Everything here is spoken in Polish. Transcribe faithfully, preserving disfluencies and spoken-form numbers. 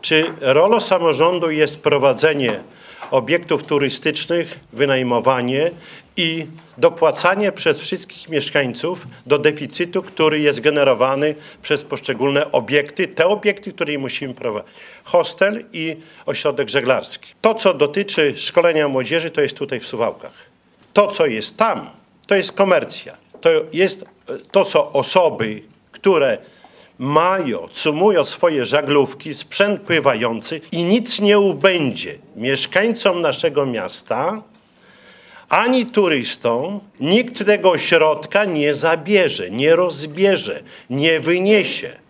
Czy rolą samorządu jest prowadzenie obiektów turystycznych, wynajmowanie i dopłacanie przez wszystkich mieszkańców do deficytu, który jest generowany przez poszczególne obiekty, te obiekty, które musimy prowadzić. Hostel i ośrodek żeglarski. To, co dotyczy szkolenia młodzieży, to jest tutaj w Suwałkach. To, co jest tam, to jest komercja. To jest to, co osoby, które mają, sumują swoje żaglówki, sprzęt pływający i nic nie ubędzie mieszkańcom naszego miasta, ani turystom. Nikt tego ośrodka nie zabierze, nie rozbierze, nie wyniesie.